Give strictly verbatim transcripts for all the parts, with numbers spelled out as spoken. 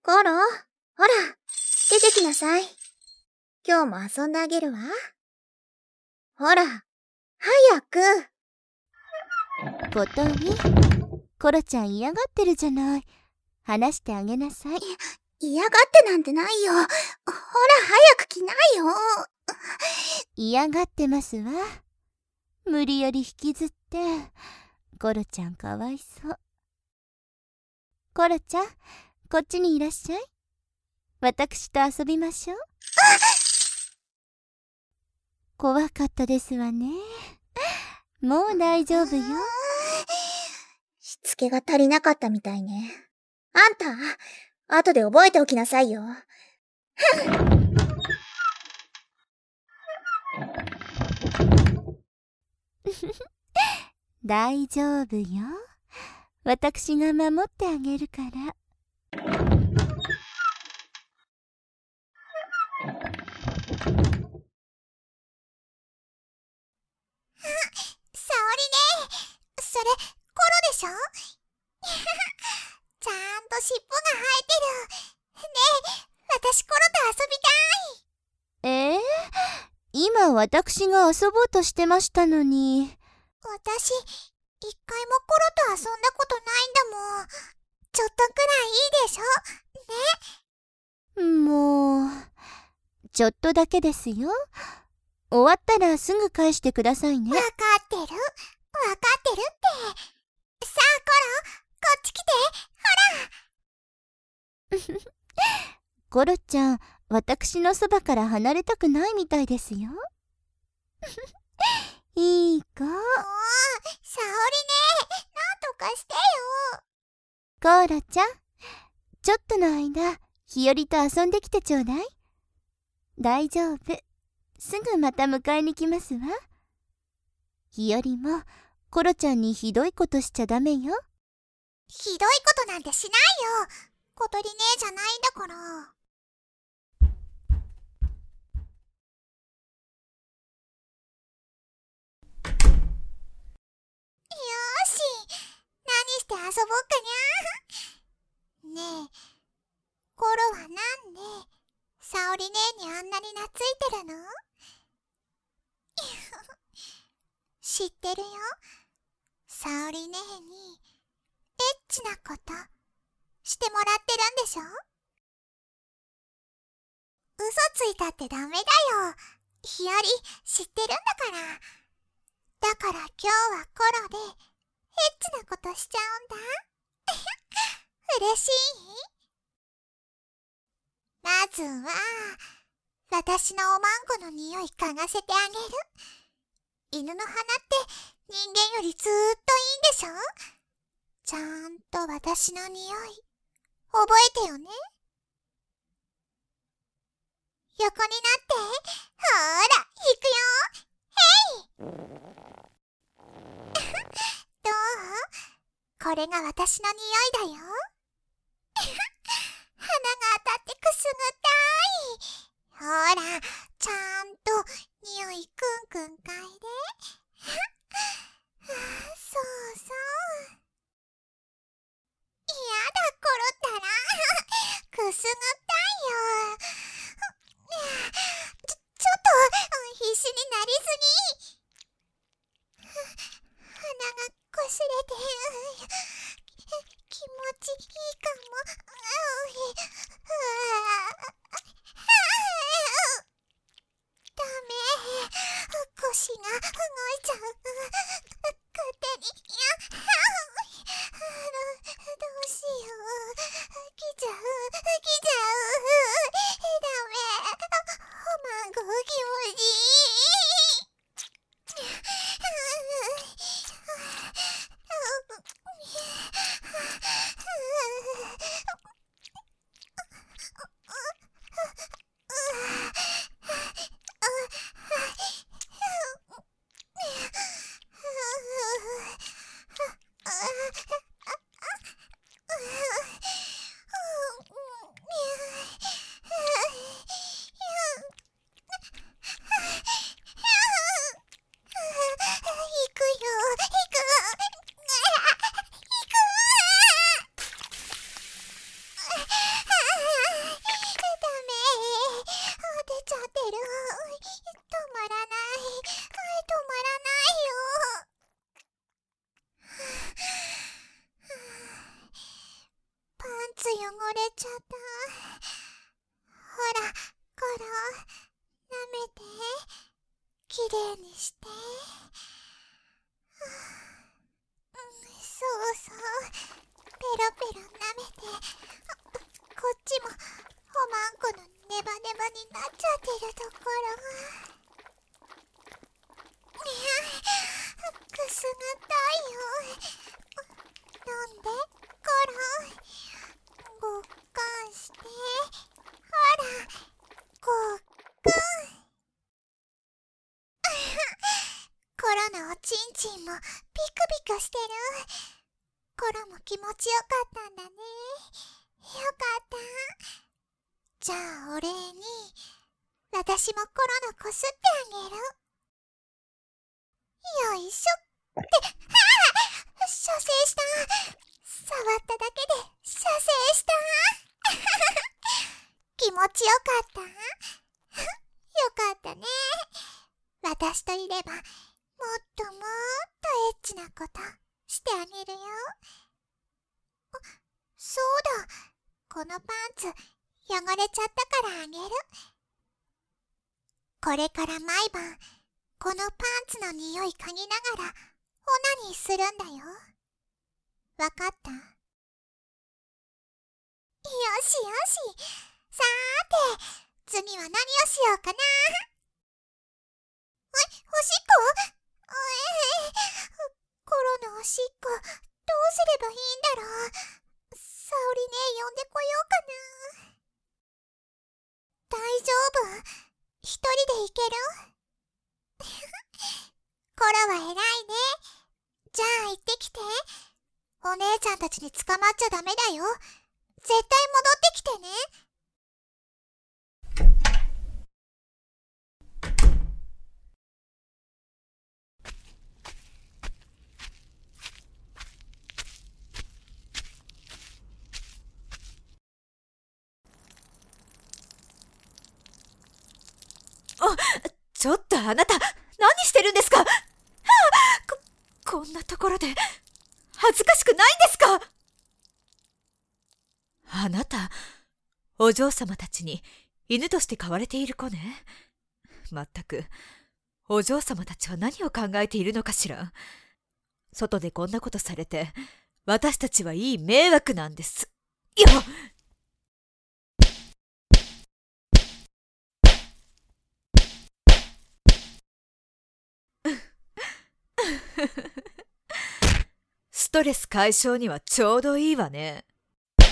コロ、ほら、出てきなさい。今日も遊んであげるわ。ほら、早く。 ことに、コロちゃん嫌がってるじゃない。話してあげなさい。 嫌がってなんてないよ。ほら、早く来なよ。 嫌がってますわ。無理やり引きずって、コロちゃんかわいそう。コロちゃん、こっちにいらっしゃい。私と遊びましょう。怖かったですわね。もう大丈夫よ。 しつけが足りなかったみたいね。あんた、後で覚えておきなさいよ。 大丈夫よ。私が守ってあげるから。 沙織ね、それコロでしょちゃんと尻尾が生えてる。ねえ、私コロと遊びたい。 えー、今私が遊ぼうとしてましたのに。 私、一回もコロと遊んだことないんだもん。ちょっとくらいいいでしょね。 もう、ちょっとだけですよ。終わったらすぐ返してくださいね。 わかってるわかってるって。さあコロ、こっち来て、ほら。 コロちゃん、私のそばから離れたくないみたいですよ。いい子。もう、 沙織ね、なんとかしてよ。 コロちゃん、ちょっとの間、日和と遊んできてちょうだい。大丈夫。すぐまた迎えに来ますわ。日和も、コロちゃんにひどいことしちゃダメよ。 ひどいことなんてしないよ。小鳥姉じゃないんだから。よーし、何して遊ぼうかにゃ。ねえ、コロはなんで沙織姉にあんなに懐いてるの？知ってるよ。沙織姉にエッチなことしてもらってるんでしょ？嘘ついたってダメだよ。日和知ってるんだから。だから今日はコロでエッチなことしちゃうんだ。嬉しい？まずは私のおまんこの匂い嗅がせてあげる。犬の鼻って人間よりずーっといいんでしょ？ちゃんと私の匂い覚えてよね。横になって、ほーら、行くよ。へいどう？これが私の匂いだよ。鼻が当たってくすぐったい。ほら、ちゃんと匂いくんくん嗅いで。そうそう。やだ、コロったら。くすぐったいよ。ちょ、ちょっと、必死になりすぎ。鼻がこすれて、気持ちいいかも。ダメ、腰が動いちゃう。勝手に、いや、どうしよう。来ちゃう、来ちゃう。ダメ、おまんこ気持ちいい。 汚れちゃった。ほら、コロ、舐めて、きれいにして。そうそう、ペロペロ舐めて。こっちもおまんこのネバネバになっちゃってるところ。いや、くすぐったいよ。なんでコロ、ごっかんして。ほら、ごっくん。コロのおちんちんもピクピクしてる。コロも気持ちよかったんだね。よかった。じゃあお礼に私もコロのこすってあげる。よいしょって、ああ、射精した。触っただけで射精した。気持ちよかった。よかったね。私といればもっともっとエッチなことしてあげるよ。あ、そうだ。このパンツ汚れちゃったからあげる。これから毎晩このパンツの匂い嗅ぎながらオナニーするんだよ。わかった？よしよし。さーて、次は何をしようかな。え、おしっこ？ええ、コロのおしっこ、どうすればいいんだろう。沙織ね、呼んでこようかな。大丈夫？一人で行ける？コロは偉いね。じゃあ行ってきて。お姉ちゃんたちに捕まっちゃダメだよ。絶対戻ってきてね。 あ、ちょっとあなた、何してるんですか？はあ、こ、こんなところで恥ずかしくないんですか？あなた、お嬢様たちに犬として飼われている子ね。まったく、お嬢様たちは何を考えているのかしら。外でこんなことされて、私たちはいい迷惑なんです。よっ！ストレス解消にはちょうどいいわね。 あ、ちょ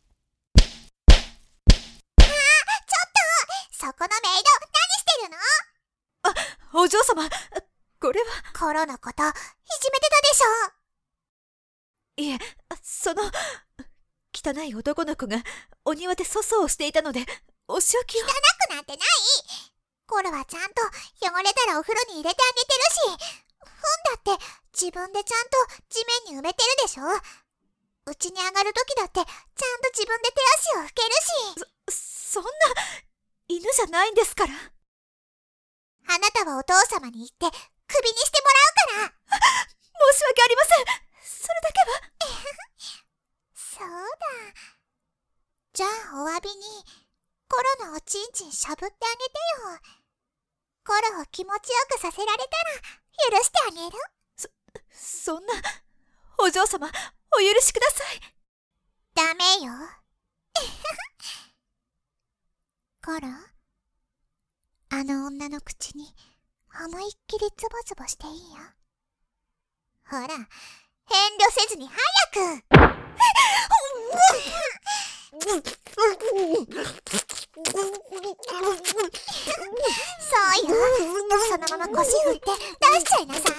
っと、そこのメイド、何してるの？ あ、お嬢様、これは。 コロのこと、いじめてたでしょ。 いえ、その、汚い男の子がお庭で粗相をしていたので、お仕置きを。 汚くなんてない。コロはちゃんと汚れたらお風呂に入れてあげてるし、糞だって自分でちゃんと地面に埋めてるでしょ。うちに上がるときだってちゃんと自分で手足を拭けるし。 そ、そんな、犬じゃないんですから。 あなたはお父様に言ってクビにしてもらうから。 申し訳ありません。それだけは。 そうだ。じゃあお詫びにコロのおちんちんしゃぶってあげてよ。コロを気持ちよくさせられたら許してあげる。 そ、そんな、お嬢様、お許しください。 ダメよ。コロ、あの女の口に思いっきりズボズボしていいよ。ほら、遠慮せずに早く。そうよ。そのまま腰振って出しちゃいなさい。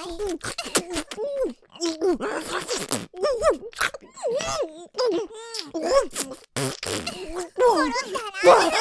転んだら。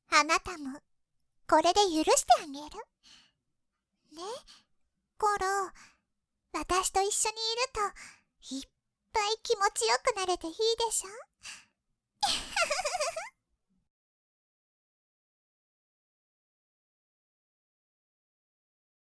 あなたもこれで許してあげる。ね、コロ、私と一緒にいるといっぱい気持ちよくなれていいでしょ。